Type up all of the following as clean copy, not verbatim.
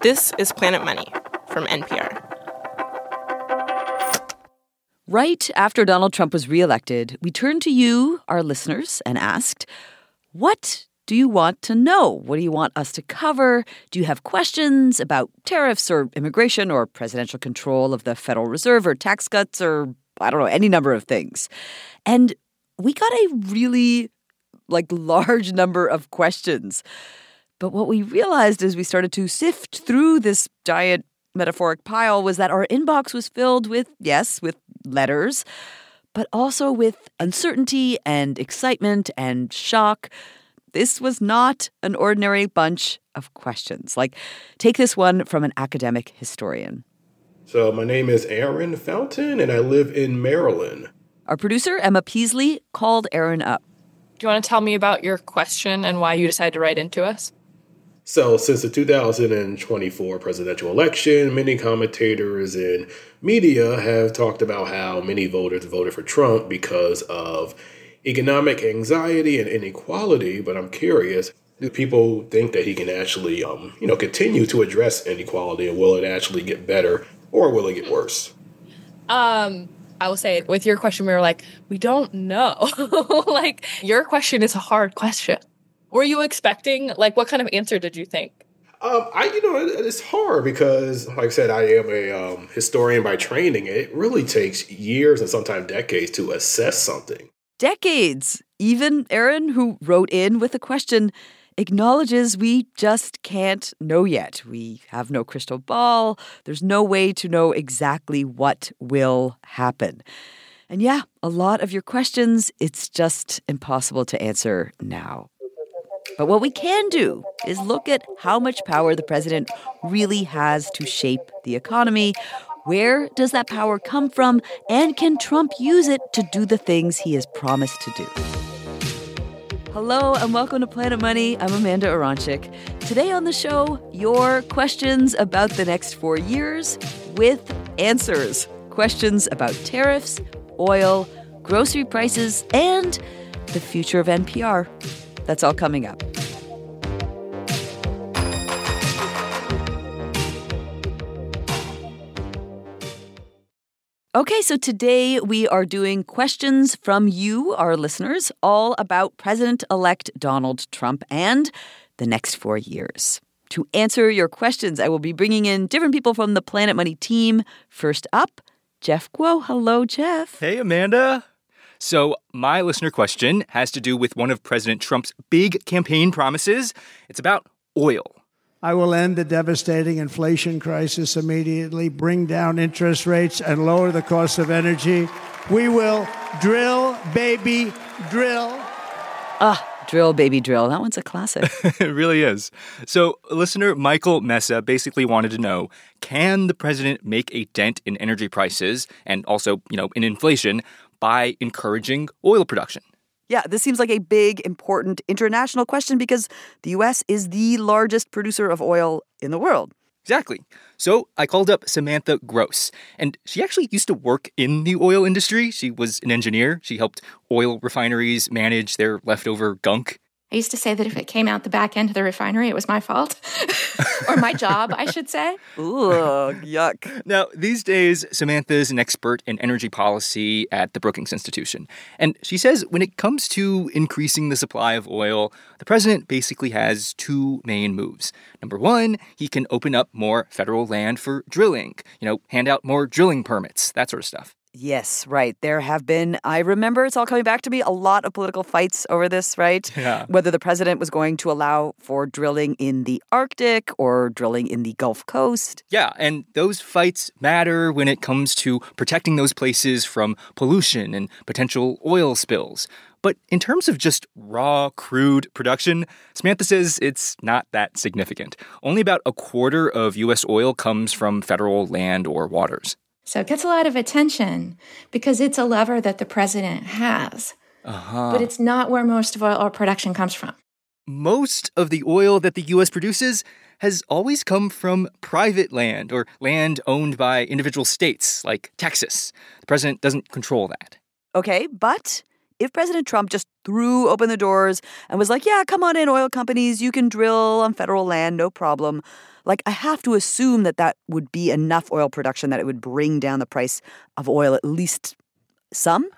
This is Planet Money from NPR. Right after Donald Trump was reelected, we turned to you, our listeners, and asked, what do you want to know? What do you want us to cover? Do you have questions about tariffs or immigration or presidential control of the Federal Reserve or tax cuts or, I don't know, any number of things? And we got a really, large number of questions. But what we realized as we started to sift through this giant metaphoric pile was that our inbox was filled with, yes, with letters, but also with uncertainty and excitement and shock. This was not an ordinary bunch of questions. Take this one from an academic historian. So my name is Aaron Fountain, and I live in Maryland. Our producer, Emma Peasley, called Aaron up. Do you want to tell me about your question and why you decided to write into us? So since the 2024 presidential election, many commentators and media have talked about how many voters voted for Trump because of economic anxiety and inequality. But I'm curious, do people think that he can actually, continue to address inequality, and will it actually get better or will it get worse? I will say, with your question, we were we don't know. Your question is a hard question. Were you expecting, what kind of answer did you think? It's hard because, like I said, I am a historian by training. It really takes years and sometimes decades to assess something. Decades! Even Aaron, who wrote in with a question, acknowledges we just can't know yet. We have no crystal ball. There's no way to know exactly what will happen. And yeah, a lot of your questions, it's just impossible to answer now. But what we can do is look at how much power the president really has to shape the economy. Where does that power come from? And can Trump use it to do the things he has promised to do? Hello and welcome to Planet Money. I'm Amanda Aronczyk. Today on the show, your questions about the next 4 years with answers. Questions about tariffs, oil, grocery prices, and the future of NPR. That's all coming up. Okay, so today we are doing questions from you, our listeners, all about President-elect Donald Trump and the next 4 years. To answer your questions, I will be bringing in different people from the Planet Money team. First up, Jeff Guo. Hello, Jeff. Hey, Amanda. So my listener question has to do with one of President Trump's big campaign promises. It's about oil. I will end the devastating inflation crisis immediately, bring down interest rates, and lower the cost of energy. We will drill, baby, drill. Drill, baby, drill. That one's a classic. It really is. So listener Michael Mesa basically wanted to know, can the president make a dent in energy prices and also, in inflation by encouraging oil production? Yeah, this seems like a big, important international question because the U.S. is the largest producer of oil in the world. Exactly. So I called up Samantha Gross, and she actually used to work in the oil industry. She was an engineer. She helped oil refineries manage their leftover gunk. I used to say that if it came out the back end of the refinery, it was my fault. Or my job, I should say. Ooh, yuck. Now, these days, Samantha is an expert in energy policy at the Brookings Institution. And she says when it comes to increasing the supply of oil, the president basically has two main moves. Number one, he can open up more federal land for drilling, hand out more drilling permits, that sort of stuff. Yes, right. There have been, I remember, it's all coming back to me, a lot of political fights over this, right? Yeah. Whether the president was going to allow for drilling in the Arctic or drilling in the Gulf Coast. Yeah, and those fights matter when it comes to protecting those places from pollution and potential oil spills. But in terms of just raw crude production, Samantha says it's not that significant. Only about a quarter of U.S. oil comes from federal land or waters. So it gets a lot of attention because it's a lever that the president has. But it's not where most of oil production comes from. Most of the oil that the U.S. produces has always come from private land or land owned by individual states like Texas. The president doesn't control that. Okay, but if President Trump just threw open the doors and was like, yeah, come on in, oil companies, you can drill on federal land, no problem. Like, I have to assume that that would be enough oil production that it would bring down the price of oil at least some?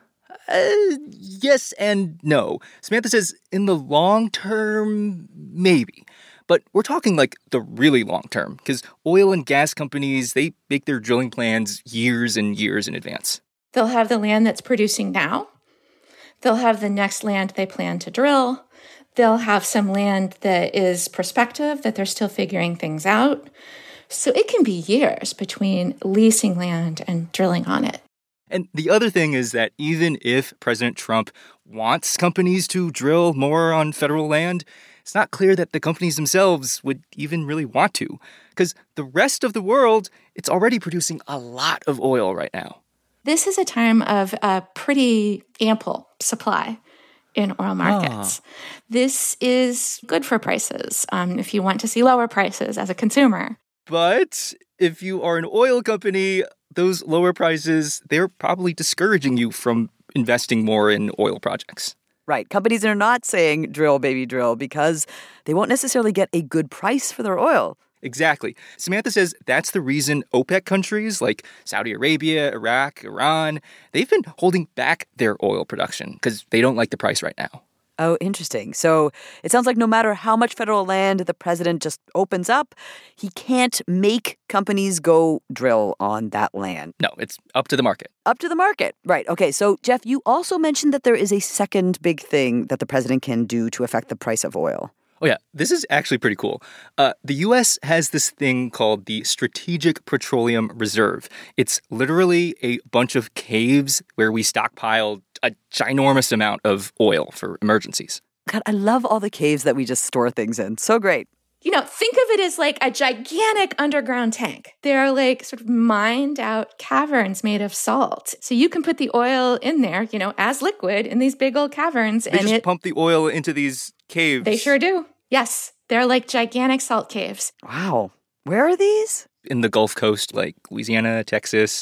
Yes and no. Samantha says in the long term, maybe. But we're talking like the really long term, because oil and gas companies, they make their drilling plans years and years in advance. They'll have the land that's producing now. They'll have the next land they plan to drill. They'll have some land that is prospective, that they're still figuring things out. So it can be years between leasing land and drilling on it. And the other thing is that even if President Trump wants companies to drill more on federal land, it's not clear that the companies themselves would even really want to, because the rest of the world, it's already producing a lot of oil right now. This is a time of a pretty ample supply in oil markets. This is good for prices if you want to see lower prices as a consumer. But if you are an oil company, those lower prices, they're probably discouraging you from investing more in oil projects. Right. Companies are not saying drill, baby, drill, because they won't necessarily get a good price for their oil. Exactly. Samantha says that's the reason OPEC countries like Saudi Arabia, Iraq, Iran, they've been holding back their oil production because they don't like the price right now. Oh, interesting. So it sounds like no matter how much federal land the president just opens up, he can't make companies go drill on that land. No, it's up to the market. Up to the market. Right. Okay. So, Jeff, you also mentioned that there is a second big thing that the president can do to affect the price of oil. Oh, yeah. This is actually pretty cool. The U.S. has this thing called the Strategic Petroleum Reserve. It's literally a bunch of caves where we stockpile a ginormous amount of oil for emergencies. God, I love all the caves that we just store things in. So great. You know, think of it as like a gigantic underground tank. They're like sort of mined out caverns made of salt. So you can put the oil in there, you know, as liquid in these big old caverns. They just pump the oil into these caves. They sure do. Yes. They're like gigantic salt caves. Wow. Where are these? In the Gulf Coast, like Louisiana, Texas.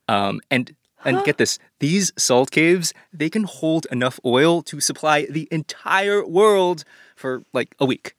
And get this, these salt caves, they can hold enough oil to supply the entire world for like a week.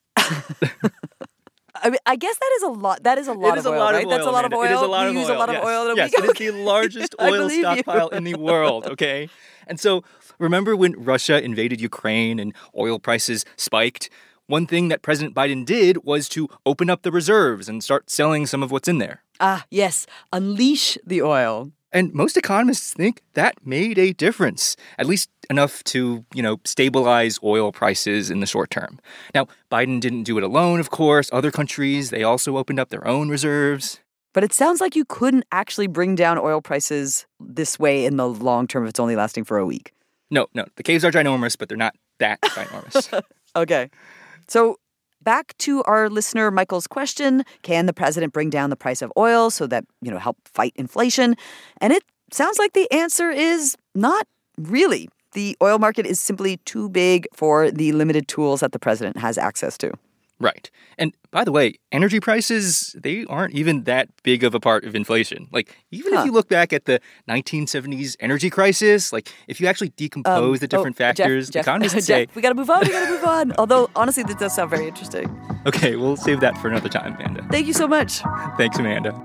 I mean, I guess that is a lot. That is a lot of oil, right? That's a lot of oil. It is a lot of oil. We use a lot of oil in a week. Yes, it is the largest oil stockpile in the world, okay? And so remember when Russia invaded Ukraine and oil prices spiked? One thing that President Biden did was to open up the reserves and start selling some of what's in there. Ah, yes. Unleash the oil. And most economists think that made a difference, at least enough to, stabilize oil prices in the short term. Now, Biden didn't do it alone, of course. Other countries, they also opened up their own reserves. But it sounds like you couldn't actually bring down oil prices this way in the long term if it's only lasting for a week. No. The caves are ginormous, but they're not that ginormous. Okay. So back to our listener Michael's question, can the president bring down the price of oil so that, help fight inflation? And it sounds like the answer is not really. The oil market is simply too big for the limited tools that the president has access to. Right. And by the way, energy prices, they aren't even that big of a part of inflation. Like, even if you look back at the 1970s energy crisis, like, if you actually decompose the different factors, Jeff, economists say... we gotta move on. Although, honestly, this does sound very interesting. Okay, we'll save that for another time, Amanda. Thank you so much. Thanks, Amanda.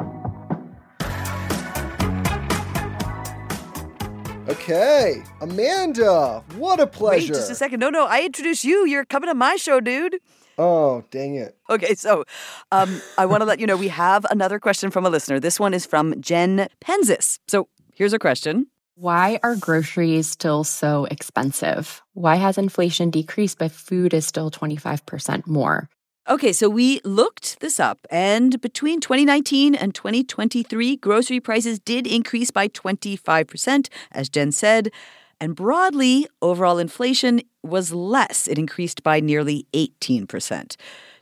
Okay, Amanda, what a pleasure. Wait just a second. No, I introduced you. You're coming to my show, dude. Oh, dang it. Okay, so I want to let you know we have another question from a listener. This one is from Jen Penzis. So here's her question. Why are groceries still so expensive? Why has inflation decreased but food is still 25% more? Okay, so we looked this up, and between 2019 and 2023, grocery prices did increase by 25%, as Jen said. And broadly, overall inflation was less. It increased by nearly 18%.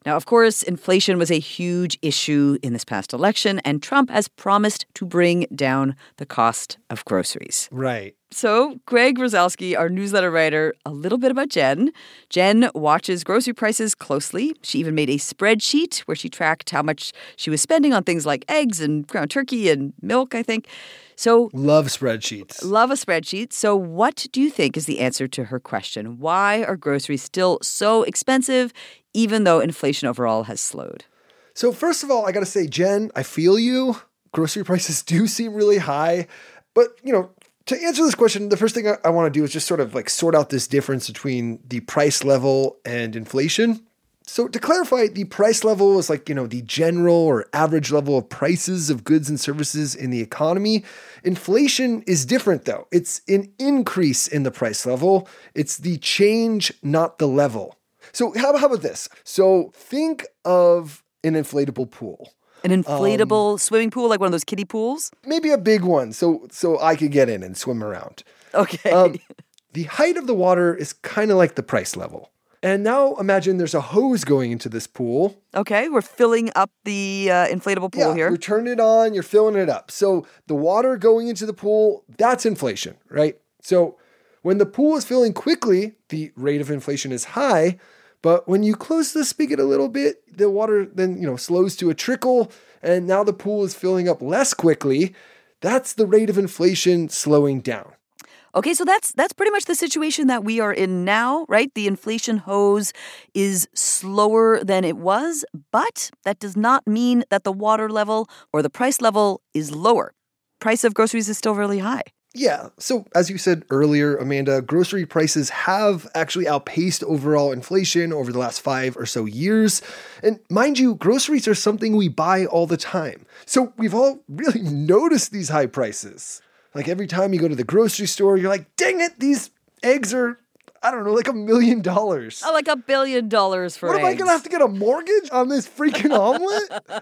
Now, of course, inflation was a huge issue in this past election, and Trump has promised to bring down the cost of groceries. Right. So, Greg Rosalsky, our newsletter writer, a little bit about Jen. Jen watches grocery prices closely. She even made a spreadsheet where she tracked how much she was spending on things like eggs and ground turkey and milk, I think. So, love spreadsheets. Love a spreadsheet. So what do you think is the answer to her question? Why are groceries still so expensive, even though inflation overall has slowed? So first of all, I got to say, Jen, I feel you. Grocery prices do seem really high. But, to answer this question, the first thing I want to do is just sort of like sort out this difference between the price level and inflation. So to clarify, the price level is like, the general or average level of prices of goods and services in the economy. Inflation is different, though. It's an increase in the price level. It's the change, not the level. So how about this? So think of an inflatable pool. An inflatable swimming pool, like one of those kiddie pools? Maybe a big one, so I could get in and swim around. Okay. The height of the water is kind of like the price level. And now imagine there's a hose going into this pool. Okay, we're filling up the inflatable pool here. You're turning it on, you're filling it up. So the water going into the pool, that's inflation, right? So when the pool is filling quickly, the rate of inflation is high. But when you close the spigot a little bit, the water then, slows to a trickle, and now the pool is filling up less quickly. That's the rate of inflation slowing down. Okay, so that's pretty much the situation that we are in now, right? The inflation hose is slower than it was, but that does not mean that the water level or the price level is lower. Price of groceries is still really high. Yeah, so as you said earlier, Amanda, grocery prices have actually outpaced overall inflation over the last 5 or so years. And mind you, groceries are something we buy all the time. So we've all really noticed these high prices. Like every time you go to the grocery store, you're like, dang it, these eggs are, like $1 million. Oh, like $1 billion for eggs. What, am I going to have to get a mortgage on this freaking omelet?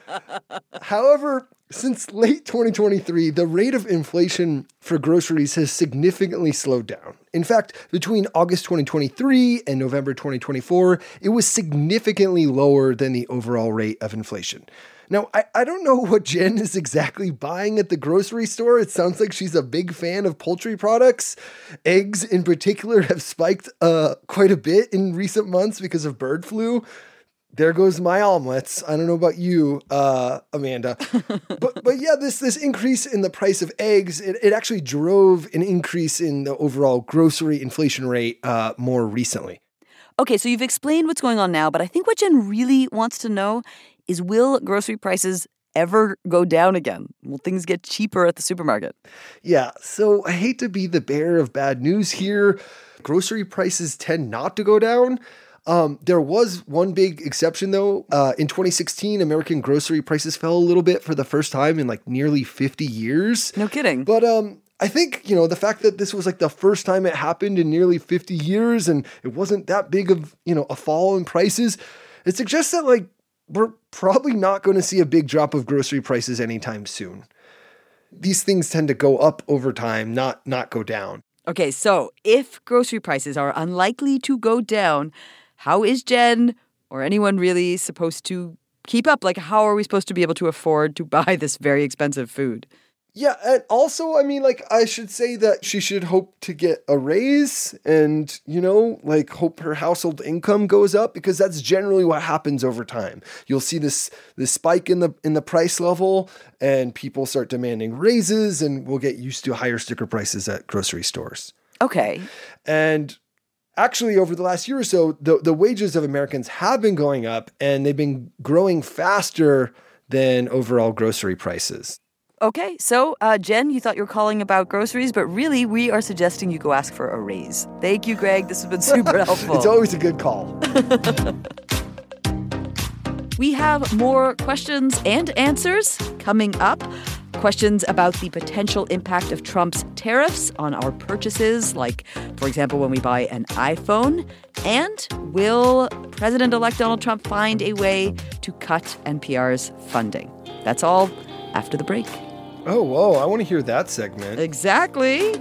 However, since late 2023, the rate of inflation for groceries has significantly slowed down. In fact, between August 2023 and November 2024, it was significantly lower than the overall rate of inflation. Now, I don't know what Jen is exactly buying at the grocery store. It sounds like she's a big fan of poultry products. Eggs in particular have spiked quite a bit in recent months because of bird flu. There goes my omelets. I don't know about you, Amanda. but yeah, this increase in the price of eggs, it actually drove an increase in the overall grocery inflation rate more recently. Okay, so you've explained what's going on now, but I think what Jen really wants to know is, will grocery prices ever go down again? Will things get cheaper at the supermarket? Yeah, so I hate to be the bearer of bad news here. Grocery prices tend not to go down. There was one big exception, though. In 2016, American grocery prices fell a little bit for the first time in like nearly 50 years. No kidding. But I think, the fact that this was like the first time it happened in nearly 50 years and it wasn't that big of, a fall in prices, it suggests that like we're probably not going to see a big drop of grocery prices anytime soon. These things tend to go up over time, not go down. Okay, so if grocery prices are unlikely to go down, how is Jen or anyone really supposed to keep up? Like, how are we supposed to be able to afford to buy this very expensive food? Yeah, and also, I should say that she should hope to get a raise and, hope her household income goes up, because that's generally what happens over time. You'll see this spike in the price level and people start demanding raises, and we'll get used to higher sticker prices at grocery stores. Okay. And actually, over the last year or so, the wages of Americans have been going up, and they've been growing faster than overall grocery prices. Okay, so Jen, you thought you were calling about groceries, but really we are suggesting you go ask for a raise. Thank you, Greg. This has been super helpful. It's always a good call. We have more questions and answers coming up. Questions about the potential impact of Trump's tariffs on our purchases, like, for example, when we buy an iPhone. And will President-elect Donald Trump find a way to cut NPR's funding? That's all after the break. Oh, whoa, I want to hear that segment. Exactly.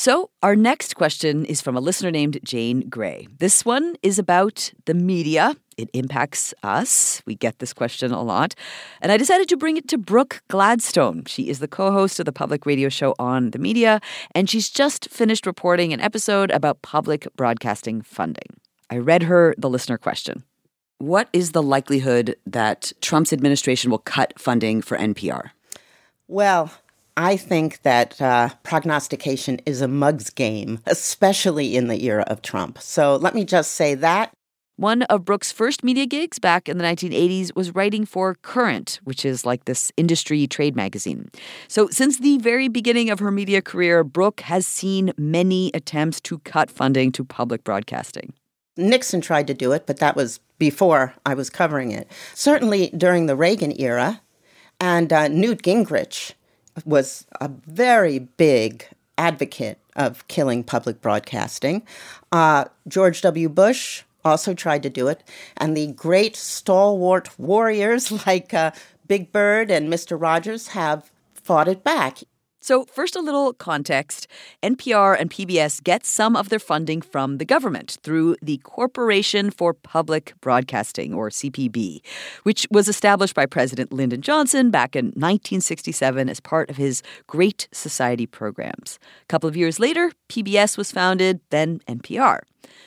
So our next question is from a listener named Jane Gray. This one is about the media. It impacts us. We get this question a lot. And I decided to bring it to Brooke Gladstone. She is the co-host of the public radio show On the Media, and she's just finished reporting an episode about public broadcasting funding. I read her the listener question. What is the likelihood that Trump's administration will cut funding for NPR? Well, I think that prognostication is a mug's game, especially in the era of Trump. So let me just say that. One of Brooke's first media gigs back in the 1980s was writing for Current, which is like this industry trade magazine. So since the very beginning of her media career, Brooke has seen many attempts to cut funding to public broadcasting. Nixon tried to do it, but that was before I was covering it. Certainly during the Reagan era, and Newt Gingrich was a very big advocate of killing public broadcasting. George W. Bush also tried to do it. And the great stalwart warriors like Big Bird and Mr. Rogers have fought it back. So first, a little context. NPR and PBS get some of their funding from the government through the Corporation for Public Broadcasting, or CPB, which was established by President Lyndon Johnson back in 1967 as part of his Great Society programs. A couple of years later, PBS was founded, then NPR.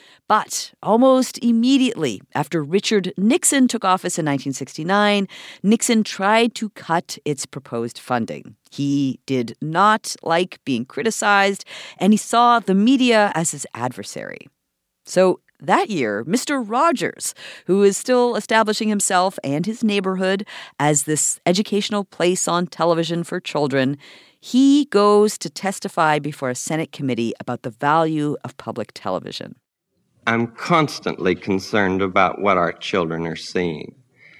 But almost immediately after Richard Nixon took office in 1969, Nixon tried to cut its proposed funding. He did not like being criticized, and he saw the media as his adversary. So that year, Mr. Rogers, who is still establishing himself and his neighborhood as this educational place on television for children, he goes to testify before a Senate committee about the value of public television. I'm constantly concerned about what our children are seeing.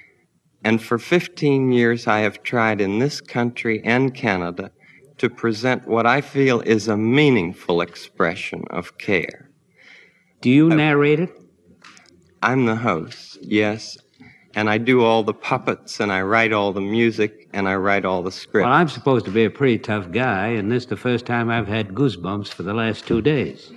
And for 15 years, I have tried in this country and Canada to present what I feel is a meaningful expression of care. Do you narrate it? I'm the host, yes. And I do all the puppets, and I write all the music, and I write all the script. Well, I'm supposed to be a pretty tough guy, and this is the first time I've had goosebumps for the last 2 days.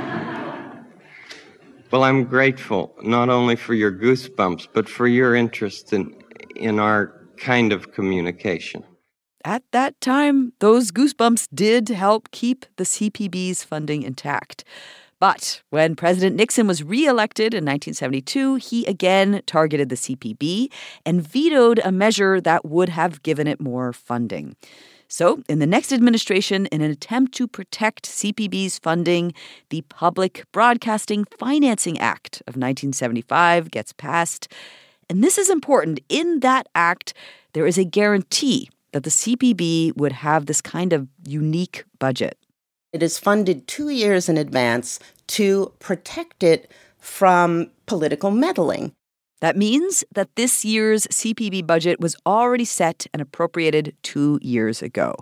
Well, I'm grateful not only for your goosebumps, but for your interest in our kind of communication. At that time, those goosebumps did help keep the CPB's funding intact. But when President Nixon was reelected in 1972, he again targeted the CPB and vetoed a measure that would have given it more funding. So, in the next administration, in an attempt to protect CPB's funding, the Public Broadcasting Financing Act of 1975 gets passed. And this is important. In that act, there is a guarantee that the CPB would have this kind of unique budget. It is funded 2 years in advance to protect it from political meddling. That means that this year's CPB budget was already set and appropriated 2 years ago.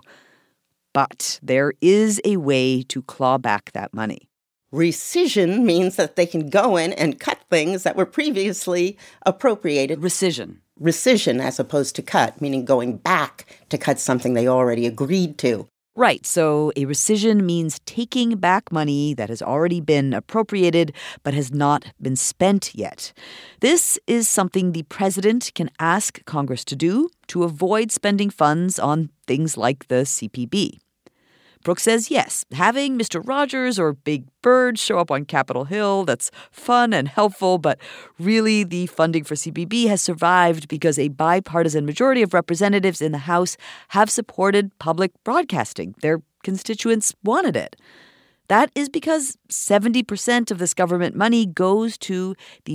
But there is a way to claw back that money. Rescission means that they can go in and cut things that were previously appropriated. Rescission as opposed to cut, meaning going back to cut something they already agreed to. Right, so a rescission means taking back money that has already been appropriated but has not been spent yet. This is something the president can ask Congress to do to avoid spending funds on things like the CPB. Brooke says yes, having Mr. Rogers or Big Bird show up on Capitol Hill, that's fun and helpful, but really the funding for CPB has survived because a bipartisan majority of representatives in the House have supported public broadcasting. Their constituents wanted it. That is because 70% of this government money goes to the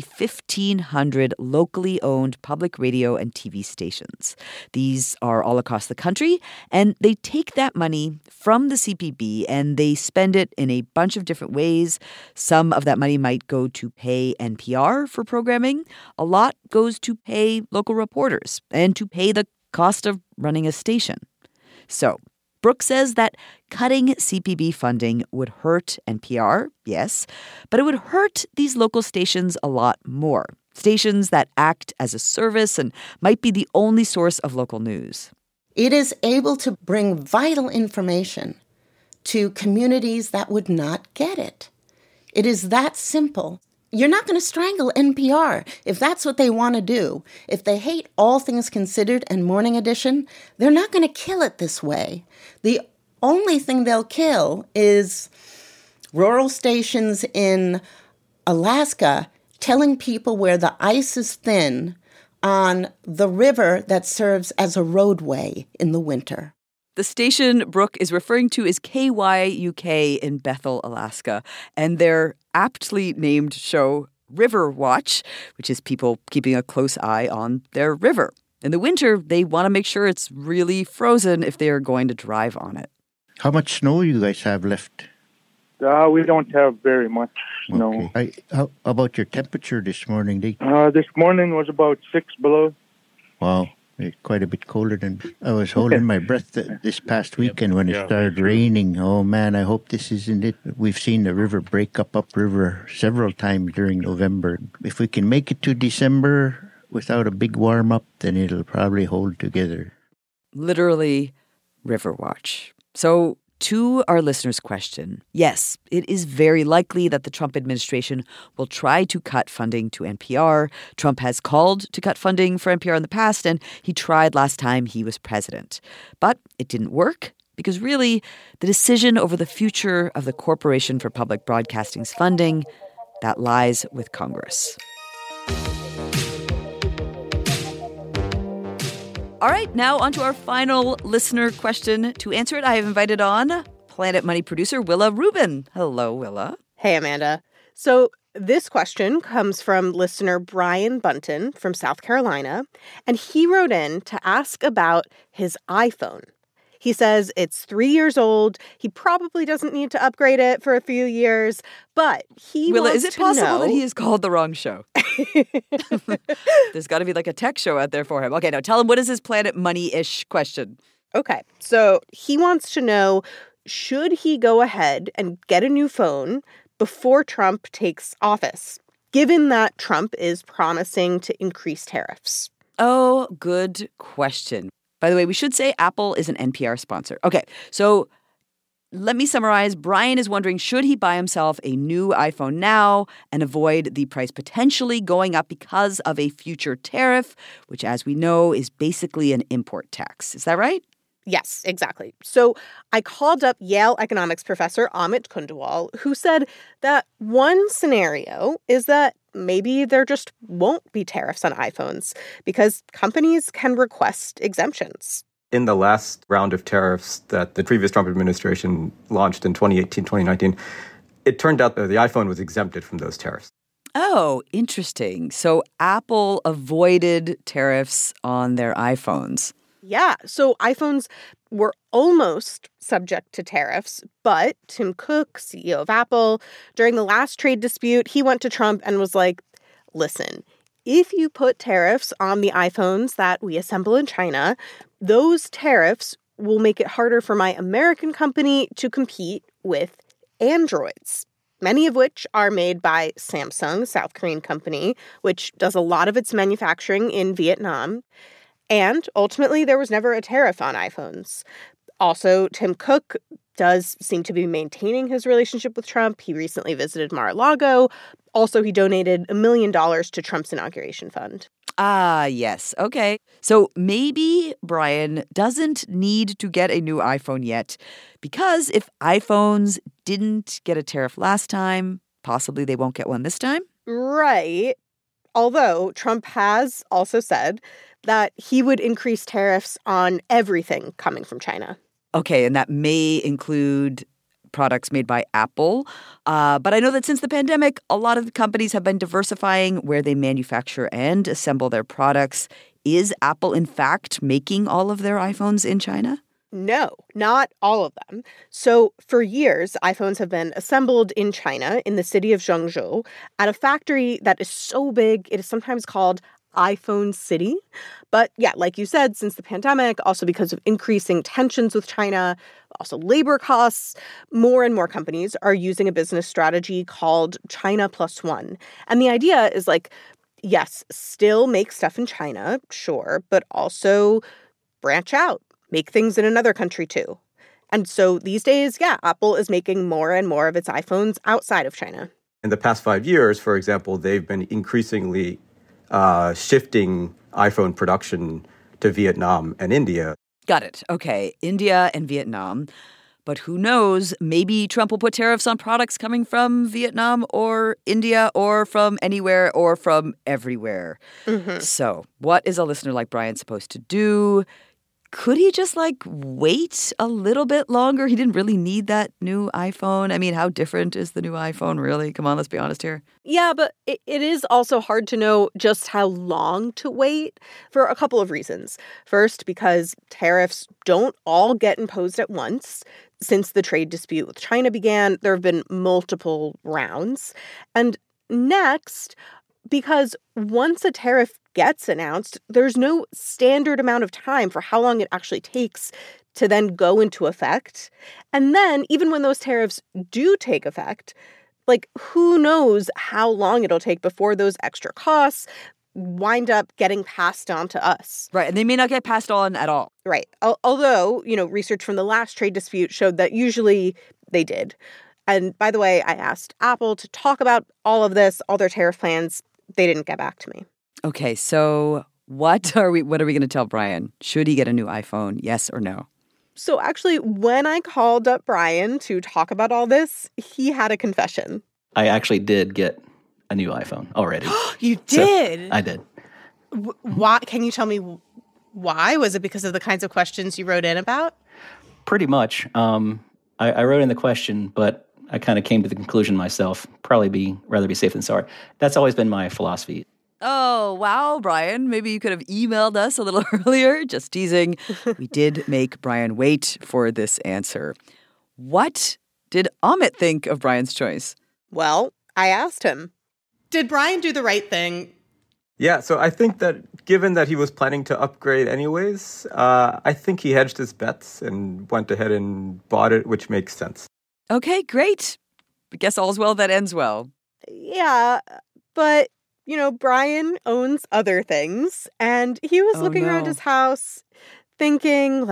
1,500 locally owned public radio and TV stations. These are all across the country, and they take that money from the CPB and they spend it in a bunch of different ways. Some of that money might go to pay NPR for programming. A lot goes to pay local reporters and to pay the cost of running a station. So, Brooke says that cutting CPB funding would hurt NPR, yes, but it would hurt these local stations a lot more. Stations that act as a service and might be the only source of local news. It is able to bring vital information to communities that would not get it. It is that simple. You're not going to strangle NPR if that's what they want to do. If they hate All Things Considered and Morning Edition, they're not going to kill it this way. The only thing they'll kill is rural stations in Alaska telling people where the ice is thin on the river that serves as a roadway in the winter. The station Brooke is referring to is KYUK in Bethel, Alaska, and their aptly named show River Watch, which is people keeping a close eye on their river. In the winter, they want to make sure it's really frozen if they are going to drive on it. How much snow you guys have left? We don't have very much snow. Okay. How about your temperature this morning? This morning was about 6 below. Wow. Quite a bit colder than I was holding my breath this past weekend when it started raining. Oh man, I hope this isn't it. We've seen the river break up upriver several times during November. If we can make it to December without a big warm up, then it'll probably hold together. Literally, River Watch. So, to our listener's question, yes, it is very likely that the Trump administration will try to cut funding to NPR. Trump has called to cut funding for NPR in the past, and he tried last time he was president. But it didn't work because really, the decision over the future of the Corporation for Public Broadcasting's funding, that lies with Congress. All right, now on to our final listener question. To answer it, I have invited on Planet Money producer Willa Rubin. Hello, Willa. Hey, Amanda. So this question comes from listener Brian Bunton from South Carolina, and he wrote in to ask about his iPhone. He says it's 3 years old. He probably doesn't need to upgrade it for a few years, but he Willa, wants is it to possible know... that he has called the wrong show? There's got to be like a tech show out there for him. Okay, now tell him, what is his Planet Money-ish question? Okay, so he wants to know, should he go ahead and get a new phone before Trump takes office, given that Trump is promising to increase tariffs? Oh, good question. By the way, we should say Apple is an NPR sponsor. Okay, so let me summarize. Brian is wondering, should he buy himself a new iPhone now and avoid the price potentially going up because of a future tariff, which, as we know, is basically an import tax. Is that right? Yes, exactly. So I called up Yale economics professor Amit Kundawal, who said that one scenario is that maybe there just won't be tariffs on iPhones because companies can request exemptions. In the last round of tariffs that the previous Trump administration launched in 2018, 2019, it turned out that the iPhone was exempted from those tariffs. Oh, interesting. So Apple avoided tariffs on their iPhones. Yeah, so iPhones were almost subject to tariffs, but Tim Cook, CEO of Apple, during the last trade dispute, he went to Trump and was like, listen, if you put tariffs on the iPhones that we assemble in China, those tariffs will make it harder for my American company to compete with Androids, many of which are made by Samsung, South Korean company, which does a lot of its manufacturing in Vietnam. And ultimately, there was never a tariff on iPhones. Also, Tim Cook does seem to be maintaining his relationship with Trump. He recently visited Mar-a-Lago. Also, he donated $1 million to Trump's inauguration fund. Ah, yes. Okay. So maybe Brian doesn't need to get a new iPhone yet because if iPhones didn't get a tariff last time, possibly they won't get one this time? Right. Although Trump has also said that he would increase tariffs on everything coming from China. Okay, and that may include products made by Apple. But I know that since the pandemic, a lot of the companies have been diversifying where they manufacture and assemble their products. Is Apple, in fact, making all of their iPhones in China? No, not all of them. So for years, iPhones have been assembled in China, in the city of Zhengzhou, at a factory that is so big, it is sometimes called iPhone City. But yeah, like you said, since the pandemic, also because of increasing tensions with China, also labor costs, more and more companies are using a business strategy called China Plus One. And the idea is like, yes, still make stuff in China, sure, but also branch out, make things in another country too. And so these days, Apple is making more and more of its iPhones outside of China. In the past 5 years, for example, they've been increasingly shifting iPhone production to Vietnam and India. Got it. Okay, India and Vietnam. But who knows, maybe Trump will put tariffs on products coming from Vietnam or India or from anywhere or from everywhere. Mm-hmm. So what is a listener like Brian supposed to do? Could he just wait a little bit longer? He didn't really need that new iPhone. I mean, how different is the new iPhone really? Come on, let's be honest here. Yeah, but it is also hard to know just how long to wait for a couple of reasons. First, because tariffs don't all get imposed at once. Since the trade dispute with China began, there have been multiple rounds. And next, because once a tariff gets announced, there's no standard amount of time for how long it actually takes to then go into effect. And then even when those tariffs do take effect, who knows how long it'll take before those extra costs wind up getting passed on to us. Right, and they may not get passed on at all. Right. Although, research from the last trade dispute showed that usually they did. And by the way, I asked Apple to talk about all of this, all their tariff plans. They didn't get back to me. Okay, so what are we going to tell Brian? Should he get a new iPhone, yes or no? So actually, when I called up Brian to talk about all this, he had a confession. I actually did get a new iPhone already. You did? So, I did. Why? Can you tell me why? Was it because of the kinds of questions you wrote in about? Pretty much. I wrote in the question, but I kind of came to the conclusion myself, rather be safe than sorry. That's always been my philosophy. Oh, wow, Brian. Maybe you could have emailed us a little earlier. Just teasing. We did make Brian wait for this answer. What did Amit think of Brian's choice? Well, I asked him. Did Brian do the right thing? Yeah, so I think that given that he was planning to upgrade anyways, I think he hedged his bets and went ahead and bought it, which makes sense. Okay, great. I guess all's well that ends well. Yeah, but, Brian owns other things, and he was looking around his house thinking,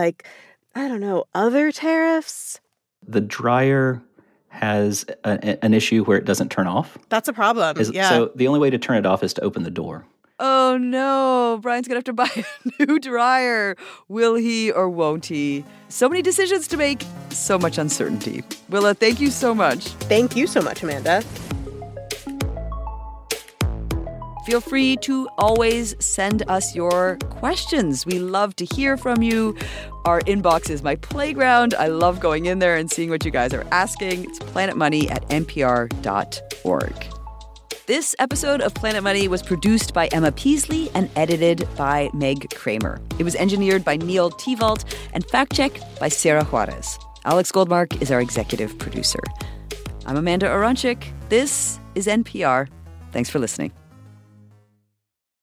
other tariffs? The dryer has an issue where it doesn't turn off. That's a problem, yeah. So the only way to turn it off is to open the door. Oh, no. Brian's going to have to buy a new dryer. Will he or won't he? So many decisions to make, so much uncertainty. Willa, thank you so much. Thank you so much, Amanda. Feel free to always send us your questions. We love to hear from you. Our inbox is my playground. I love going in there and seeing what you guys are asking. It's planetmoney@npr.org. This episode of Planet Money was produced by Emma Peasley and edited by Meg Kramer. It was engineered by Neil Tevault and fact-checked by Sarah Juarez. Alex Goldmark is our executive producer. I'm Amanda Aronczyk. This is NPR. Thanks for listening.